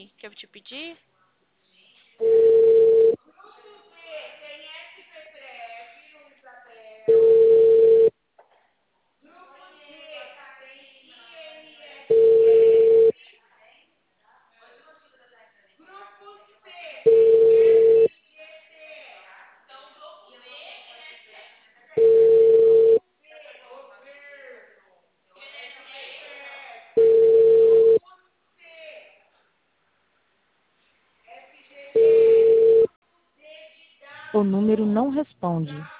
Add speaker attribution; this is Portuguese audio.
Speaker 1: que eu te pedi?
Speaker 2: O número não responde.